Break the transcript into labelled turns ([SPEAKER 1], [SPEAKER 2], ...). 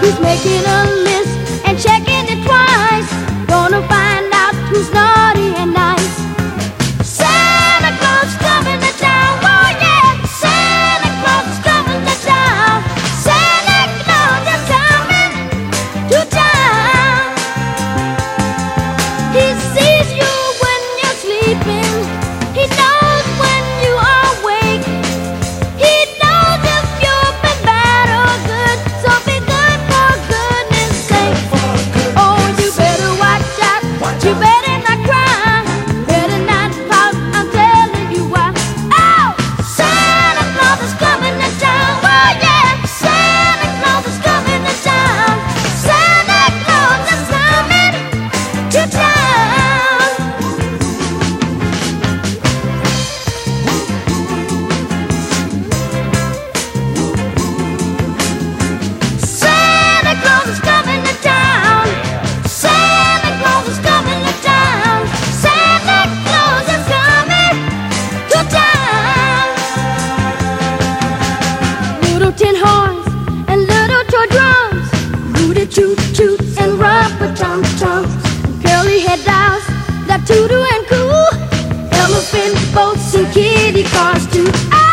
[SPEAKER 1] He's making a list and checking it twice. Gonna find out who's naughty and nice. Santa Claus is coming to town. Oh yeah, Santa Claus is coming to town. Santa Claus is coming to town. He sees you when you're sleeping. He knows when you are awake. He knows if you've been bad or good. So be good for goodness sake. Oh, you better watch out. You better not cry. Better not pout. I'm telling you why. Oh, Santa Claus is coming to town. Oh yeah, Santa Claus is coming to town. Santa Claus is coming to town. Santa Claus is coming to town. Santa Claus is coming to town. Santa Claus is coming to town. Little tin horns and little toy drums, rooty toot toot and rubber tum tum, curly head dolls that toot and cool, elephant boats and kitty cars too.